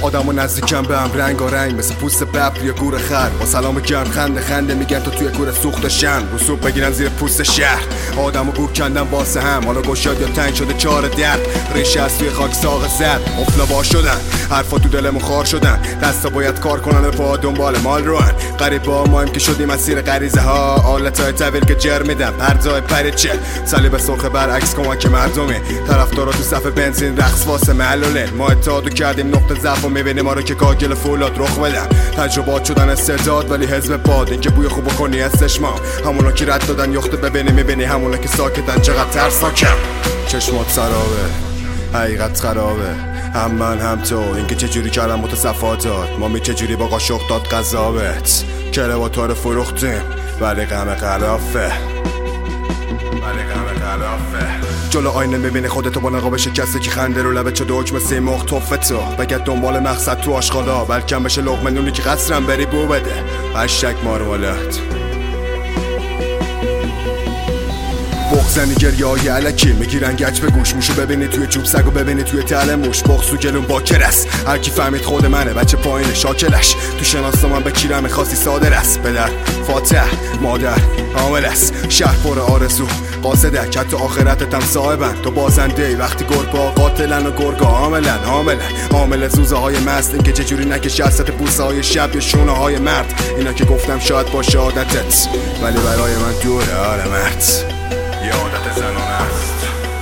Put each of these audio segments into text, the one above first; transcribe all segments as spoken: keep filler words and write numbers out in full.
آدمو نزدیکم به هم رنگارنگ مثل پوست ببر یا گور خر، با سلام گرم خنده خنده میگن تو توی گور سوخت شن، رسوب بگیرن زیر پوست شهر. آدمو گور کندن واسه هم، حالا گشاد یا تنگ شده چار درد، ریشه از توی خاک ساق زد، افلا با شدن حرفا تو دلمون خار شدن، دستا باید کار کنن پا دنبال مال روان. غریبا مایم که شدیم مسیر غریزه ها، آلتای طویل که جر میدن پرزای پریچه، صلیب سرخ برعکس کمک مردمه، طرفدارا تو صف بنزین رقص واسه معلوله. ما اتحادو کردیم نقطه ضعف و میبینیم ما رو که کاگل فولاد رخ بدن، تجربات شدن استعداد ولی حزب باد، این که بوی خوبو کنی هستش ما، همونا که رد دادن یخته ببینی میبینی، همونا که ساکتن چقدر ترسناکم. چشمات سرابه حقیقت خرابه، هم من هم تو، اینکه چجوری کردم متصفاتات، ما می چجوری با قاشق داد قضاوت، کلواتو رو فروختیم ولی غم غلافه، ولی غم غلافه. جلو آینه میبینی خودتو با نقاب شکسته که خنده رو لبه چه دکمه سیمخ توفتو، بگرد دنبال مقصد تو آشغالا، بلکم بشه لقمه نونی که قصرم بری بو بده. هشتگ مارمولات بغزنی گریه های علکی میگیرن گچ به گوش، موشو ببینی توی چوب سگو ببینی توی تله موش، بغز تو گلون باکر است، هر کی فهمید خود منه بچه پایین شاکلش، تو شناسا من به کیرم خاصی صادر است، پدر فاتح مادر عامل است، شهر پر آرزو قاصده، حتی آخرتت هم صاحبن، تو بازنده ای وقتی گربا قاتلن و گرگا عاملن عاملن عامل زوزه های مست، اینکه چجوری نکشی از سطح بوسه های شب یا شونه های مرد، اینا که گفتم شاید باشه عادتت ولی برای من دوره آره مرد، یه عادت زنانه است.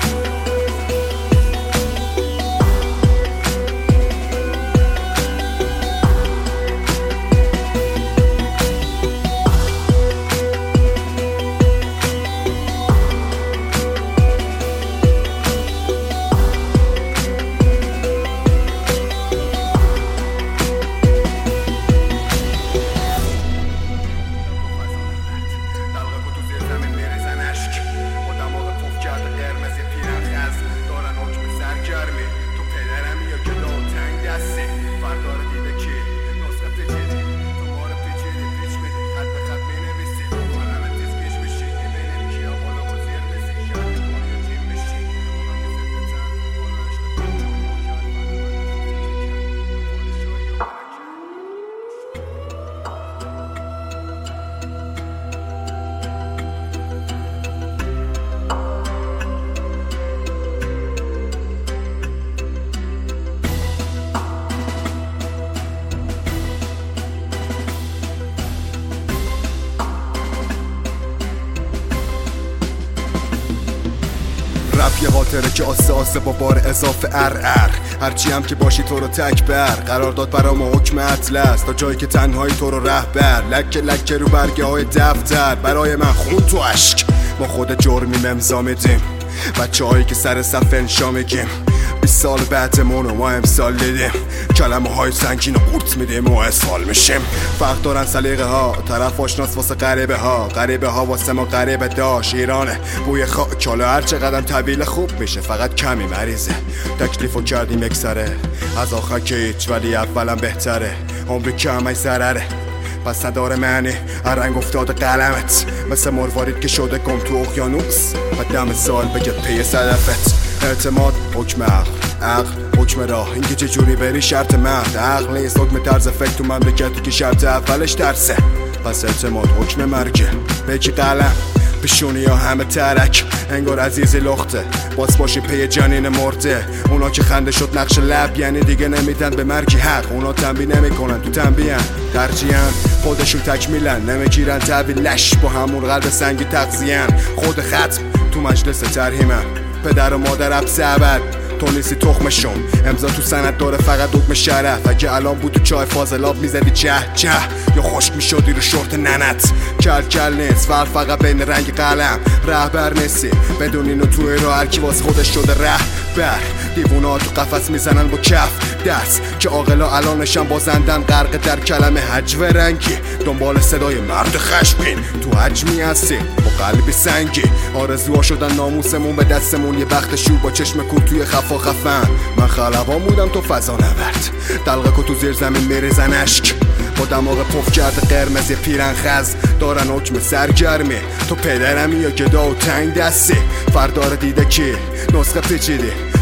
رپ یه خاطره که آسه آسه با بار اضافه ار ار، هرچی هم که باشی تو رو تک بر، قرار داد برام حکم اطلس، تا جایی که تنهایی تو رو رهبر، لکه لکه رو برگه های دفتر، برای من خون تو عشق، ما خود جرمیم امضا میدیم، بچه هایی که سر صف انشا میگیم، بیست سال بعدمون و ما امسال دیدیم، کلمه های سنگین و قورت میدیم و اسفال میشیم. فرق دارن سلیقه ها، طرف آشناس واسه غریبه ها، غریبه ها واسه ما غریبه داشت، ایرانه بوی خاک، حالا هر چقدر طویل خوب میشه فقط کمی مریضه، تکلیفو کردیم اکسره از آخر که هیچ ولی اولم بهتره، عمری کمی ضرره پس نداره معنی، هر رنگ افتاده قلمت مثل مروارید که شده گم تو اقیانوس، و دم سال بگه پی صدفت. اعتماد حکم عقل، عقل حکم راه، اینکه چجوری بری شرط مرد، عقل نیست حکم طرز فکر تو مملکتی که شرط اولش درسه، پس اعتماد حکم مرگه، بگی قلم پیشونی یا همه ترک، انگار عزیزی لخته باز باشی پی جنین مرده، اونا که خنده شد نقش لب یعنی دیگه نمیدن به مرگی حق، اونا تنبیه نمیکنن تو تنبیهن، ترجیحن خودشون تکمیلن، نمیگیرن تحویل لش، با همون قلب سنگی تغذیه‌ان، خود ختم تو مجلس ترهیمن، پدر و مادر حبس ابد تو نیستی تخمشون، امضا تو سند داره فقط دکمه شرف، اگه الان بود تو چای فاضلاب میزدی چه چه یا خشک میشدی رو شورت ننت، کل کل نیست فرق فقط بین رنگ قلم، رهبر نیستی بدون اینو توی رو هرکی واس خودش شده رهبر، دیوونا تو قفس میزنن با کف دست، که عاقلا الانشم بازندن غرق در کلمه هجو رنگی، دنبال صدای مرد خشمگین تو حجمی هستی با قلبی سنگی، آرزوها شدن ناموسمون به دستمون، یه بخت شور با چشم کور توی خفا خفن، من خلبان بودم تو فضا نورد، دلقه که تو زیر زمین میریزن اشک، با دماغ پف کرده قرمز یه پیرن خز، دارن حکم سرگرمی، تو پدرمی یا گدا و تنگ دستی، فردار دیده کی نسخه پیچیدی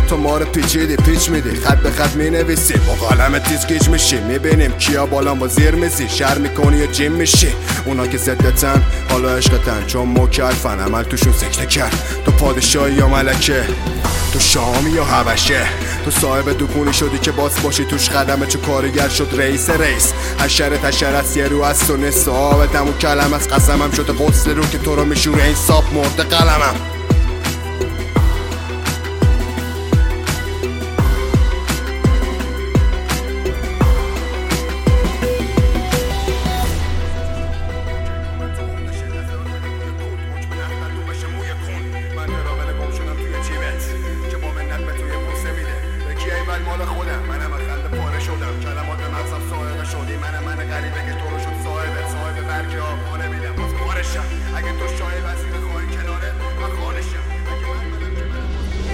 تو ما رو پیچیدی پیچ میدی، خط به خط مینویسی با قلم تیز گیج میشی. میبینیم کیا بالا با زیر میزی، شر میکنی یا جیم میشی. اونا که ضدتن حالا عشقتن چون مکلفن، عمل توشون سکته کرد. تو پادشاهی یا ملکه، تو شامی یا حبشه، تو صاحب دکونی شدی که باس باشی توش قدمه، چه کارگر شد رئیس رئیس. حشرت حشرت یه رو از تو نصابتم و کلم از قسمم شده قصد رو که تو رو میشوره این ساب مرده قلمم. مال خودم منم از خنده پاره شدم، کلمات مغزم سائقه شدی. منم من غریبه که تو رو شد صاحب صاحب برگ آب پا نمیدم باز پارشم. اگه تو شای وزیر خواهی کناره من خانشم. اگه من منم که منم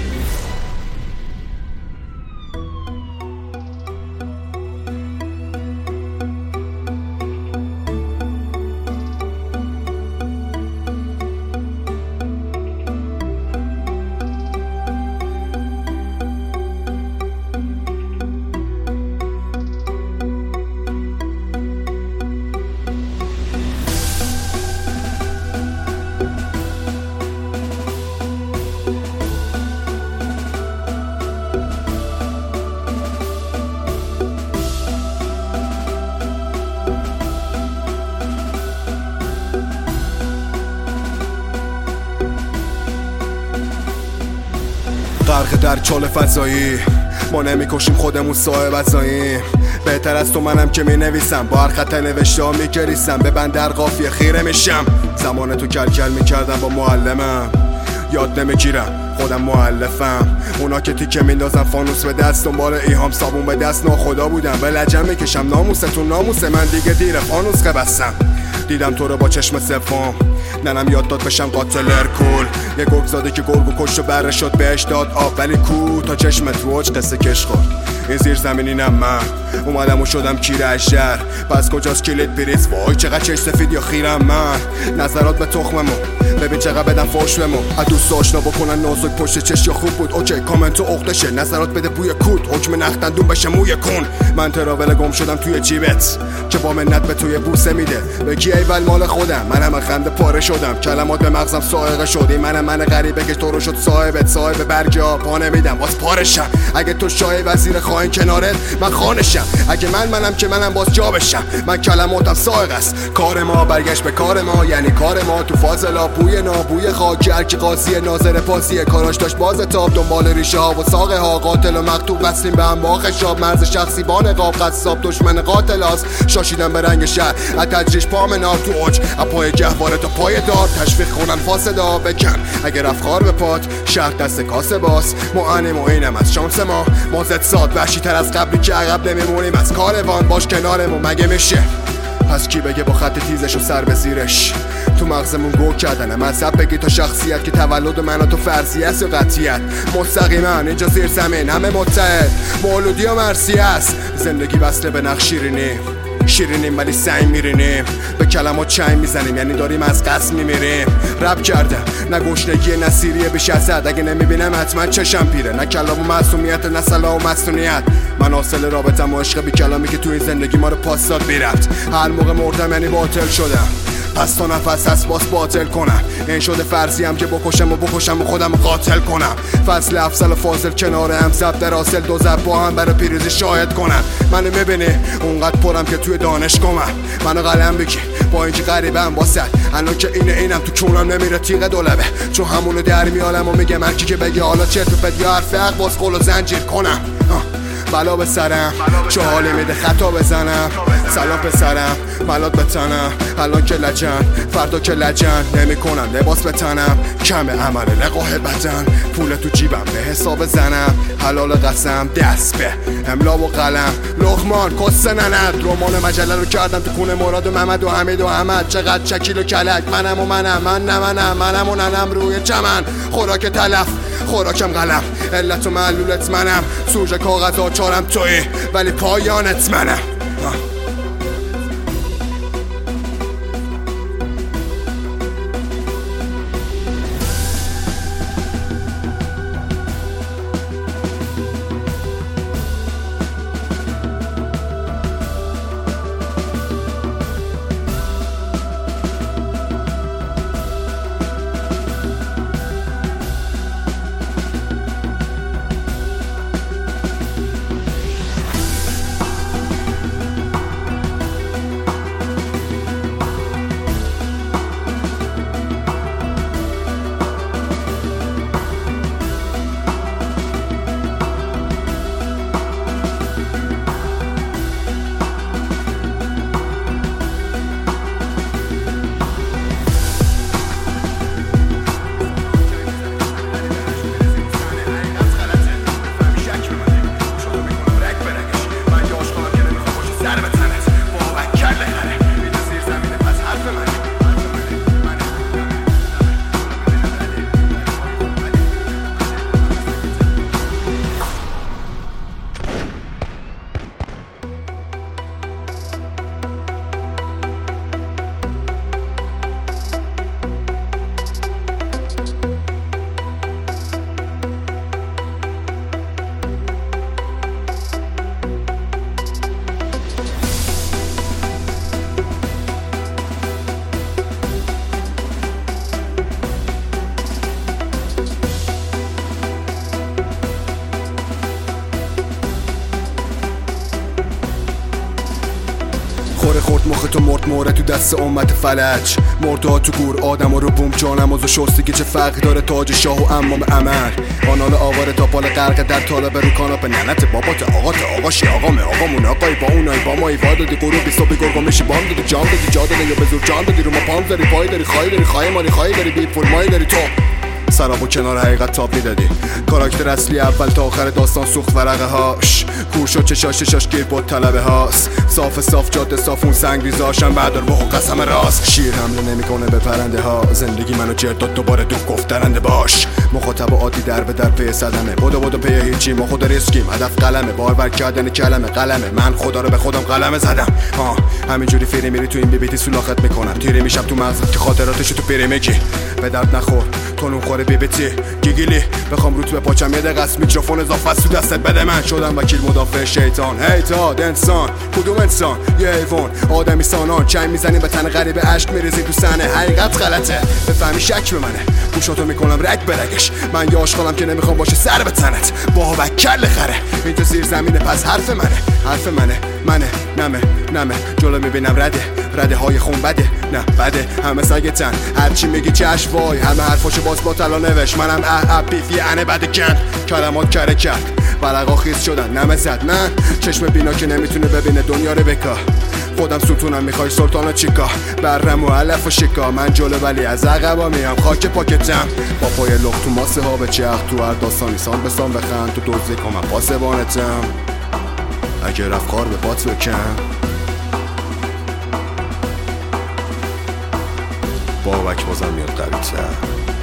غرق در چال فضایی، ما نمیکشیم خودمون صاحب ازاییم. بهتر از تو منم که می نویسم، با هر خط نوشته ها می گریسم. به بندر قافیه خیره میشم. زمان تو کل کل میکردم با معلمم، یاد نمیگیرم خودم مؤلفم. اونا که تیکه میندازن فانوس به دست، دنبال ایهام صابون به دست ناخدا بودم. به لجن میکشم ناموستون ناموسه من دیگه دیره فانوس که بستم. دیدم تو رو با چشم سوم، ننم یاد داد بشم قاتل ارکول. یه گرگ زاده که گرگو کشت و بره شد بهش داد آب، ولی کو تا چشمت روج قصه کش خورد. این زیر زمینینم من اومدم و شدم کیر اشر. پس کجاست کلید پریز؟ وای چقدر چش سفید یا خیرم من. نظرات به تخممو ببین چقدر بدم فاش بمو. از دوست آشنا بکنن نازک پشت چش یا خوب بود اوکی کامنت و عقدشه. نظرات بده بوی کود حکم نختندون بشه موی کن. من تراول گم شدم توی جیبت که با منت به توی بوسه میده. بگی ایول مال خودم منم خنده پاره شدم، کلمات به مغزم سائقه شدی. منم من غریبه که تو رو شد صاحبت صاحب برگ آب پا نمیدم باز پارشم. اگه تو شای وزیر خواهی کنارت من خانشم. اگه من منم که منم باز جا بشم. من کلماتم سائق است. کار ما برگشت به کار ما، یعنی کار ما تو فاضلا بوی نابوی خاکی. هر کی قاضی ناظر پاسی کاراش داشت باز تاب، دنبال ریشه ها و ساقه ها. قاتل و مقتول وصلیم به هم با خشاب، مرز شخصی با نقاب قصاب دشمن قاتل هاست. شاشیدم به رنگ شهر از تجریش پا منار تو اوج، از پای گهواره تا پای دار تشویق کنن فاسدا بکن. اگر افخار به پات شهر دست کاسه باز، معنیم و اینم از شانس ما. ما زد ساد وحشی تر از قبلی که عقب نمیمونیم از کاروان. باش کنارمون مگه میشه؟ پس کی بگه با خط تیزش و سر به زیرش تو مغزمون گو کردنه. مذهب بگی تا شخصیت که تولد من و تو فرضی است یا قطعیت. مستقیما اینجا زیر زمین همه متحد، مولودی و مرسی است. زندگی وصله به نقش شیرینی شیرینیم ولی سعی میرینیم. به کلمات چنگ میزنیم یعنی داریم از قصد میمیریم. رب کردم نه گشنگی نه سیریه بیش از حد. اگه نمیبینم حتما چشم پیره. نه کلام و معصومیت نه صلاح و مصونیت. من حاصل رابطم و عشق بی کلامی که تو این زندگی ما رو پاس داد بی ربط. هر موقع مردم یعنی باطل شدم، پس تا نفس هست باز باطل کنم. این شده فرضی هم که بکشم و بکشم و خودم رو قاتل کنم. فصل افضل و فاضل کنار هم زب در حاصل دو زب با هم برای پیروزی شاهد کنم. منو میبینی اونقدر پرم که توی دانشگاهم. منو قلم بگی با اینکه غریبه هم واسه الان که اینه اینم تو کونم نمیره تیغ دولبه. چون همونو در میالم و میگه من کی که بگی حالا چرت و پرت یا حرف حق باز قول و زنجیر کنم. بلا به سرم چه حالی میده خطا بزنم. سلام پسرم ملات به تنم. الان که لجن فردا که لجن نمی کنم لباس به تنم. کم عمل لقاه بدن پول تو جیبم به حساب زنم. حلال قسم دست به املا و قلم. لقمان کس نند رمان مجله رو کردم تو خونه مراد و محمد و حمید و احمد. چقدر شکیل و کلک منم و منم من نه منم منم و ننم روی چمن. خوراک تلف خوراکم قلم، علت و معلولت منم. سوژه کاغذ آچارم توی ولی پایانت منم. کار خورد مخ تو مرد موره تو دست امت فلج مردا تو گور آدم رو بوم جانماز و شستی که چه فرقی داره تاج شاه و امام عمر آنال آواره تا پال غرق در طالب رو کاناپ ننت بابات آقا تا آقا شی آقا آقامون آقای با اونای با ما ایوا دادی غروبی صبح گرگا میشی بام دادی جام دادی جا دادی یا به زور جان دادی رو ما پام داری پای داری خواهی داری خواهی مالی خواهی داری بی پول مایی داری تو سرابو کنار حقیقت تاب میدادی کاراکتر اصلی اول تا آخر داستان سوخت ورقه هاش کور شد چشاش چشاش گیر بود طلبه هاست صاف صاف جاده صافون سنگ ریزاشم بردار بخو قسم راست شیر حمله نمیکنه به پرنده ها زندگی منو جرد داد دوباره دو گفت درنده باش مخاطب عادی در به در پی صدمه بدو بدو پی هیچی ما خود ریسکیم هدف قلمه باربر کردن کلمه قلمه من خدا رو به خودم قلمه زدم ها همینجوری فری میری تو این بی بی تی سولاخت میکنم تیری میشم تو مغزت که خاطراتشو تو پیری میگی به درد نخور تو نون خوره بی بی تی گیگیلی بخوام روت به پاچم یه دقیقه است میکروفون اضافه است تو دستت بده من شدم وکیل مدافع شیطان هیتاد انسان کدوم انسان یه حیوان آدمی سانان چنگ میزنیم به تن غریب اشک میریزی تو صحنه حقیقت غلطه بفهمی شک به منه گوشاتو میکنم رگ برگش من یه آشغالم که نمیخوام باشه سر به تنت با وکل خره این تو زیر زمینه پس حرف منه حرف منه منه نمه نمه جلو میبینم رده رده های خون بده نه بده همه سگتن هرچی میگی چشم وای همه حرفاشو باز با طلا نوشت منم اه اه بیفی انه بده کن کلمات کره کرد ورقا خیز شدن نمه زد من چشم بینا که نمیتونه ببینه دنیا رو بکا خودم ستونم میخوای سلطان و چیکا برم و علف و شکا من جلو ولی از عقبا میام خاک پاکتم با پای لخت تو ماسه ها به چرخ تو هر داستانی سان بسان بخند تو دوزی کنم پاسبانتم اگه رفت کار به بات بکن بابک بازم میاد قوی تر